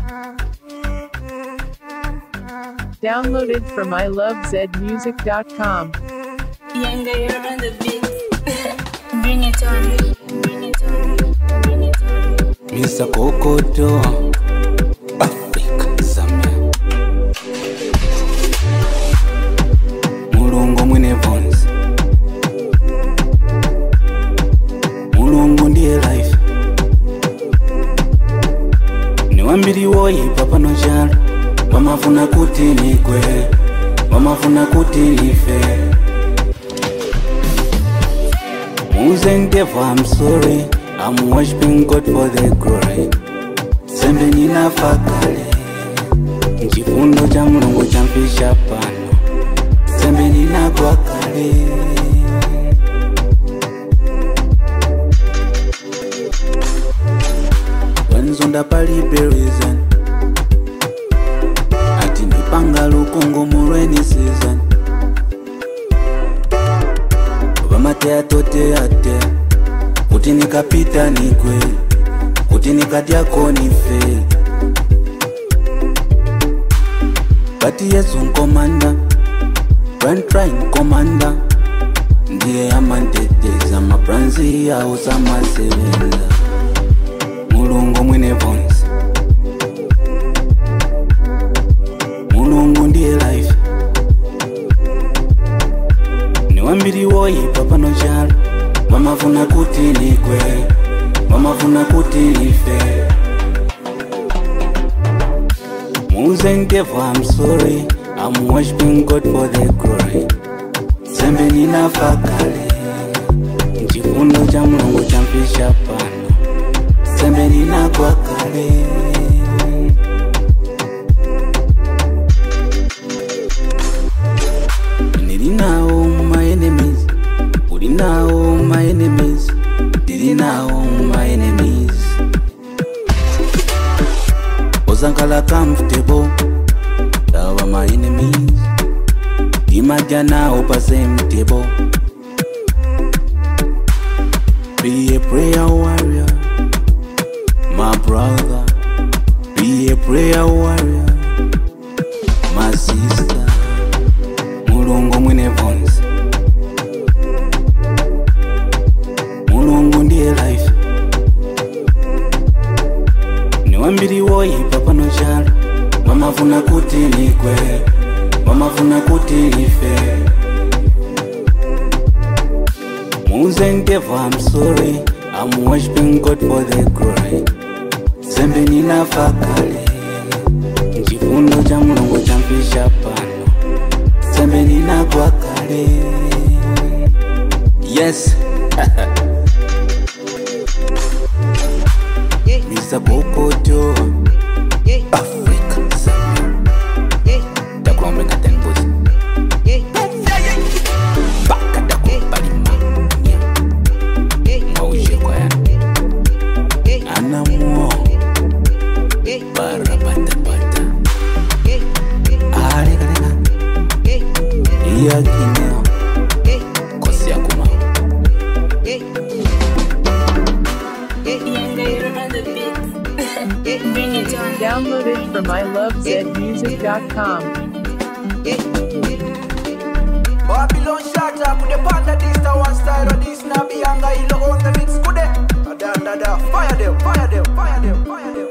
Downloaded from ilovezmusic.com. Younger, you're on the beat. Bring it on. Bring it on. Bring it on. Mr. Kokoto, Africa, Zambia. Mulungu mwine vonzi. Mulungu ndiye life. Niwambiri woyi papa no jara. Wamafuna kuti nikwe, wamafuna kuti nife. Muzen devil, I'm sorry, I'm worshiping God for the glory. Sembe nina fakale, nchifundo cha mulungu champisha pano. Sembe nina kwa kale. Wanzonda pali berizan. Panga lukungu murweni season. Vamatea tote ate. Kuti nikapita nikwe. Kuti nikadiako nife. Bati Yesu nkomanda. Brand trying komanda. Ndiye amanteteza mapranzi ya usama sevenda. Mulungu mwine vonzi. Mulungu ndiye life. Niwambiri woyi papa no jara. Wamafuna kuti nikwe, wamafuna kuti nife. Muzen devil, I'm sorry, I'm worshiping God for the glory. Sembe nina fakale, nchifundo cha mulungu champisha pano. Sembe nina kwa kale. Now my enemies, putting now my enemies, did now my enemies. Ozankala comfortable, now my enemies. Imagine now up same table. Be a prayer warrior, my brother. Be a prayer warrior, my sister. Mulungu mwine vonzi. Mulungu ndiye life. Niwambiri woyi papa no jara. Wamafuna kuti nikwe, wamafuna kuti nife. Muzen devil, I'm sorry, I'm worshiping God for the glory. Sembe nina fakale, nchifundo cha mulungu champisha pano. Sembe nina kwa kale. Yes. Mr. Kokoto, Africa, Zambia. Takwame katenbozi. Baka dako balima. Mauje kwa ya. Anamuo. Barabata. Alega. Iya kineo. Kosi ya kuma. Downloaded from ilovezmusic.com. Babylon Shatter, put the panda this to one style or this na be younger, you on the mix, good. Da. Fire them.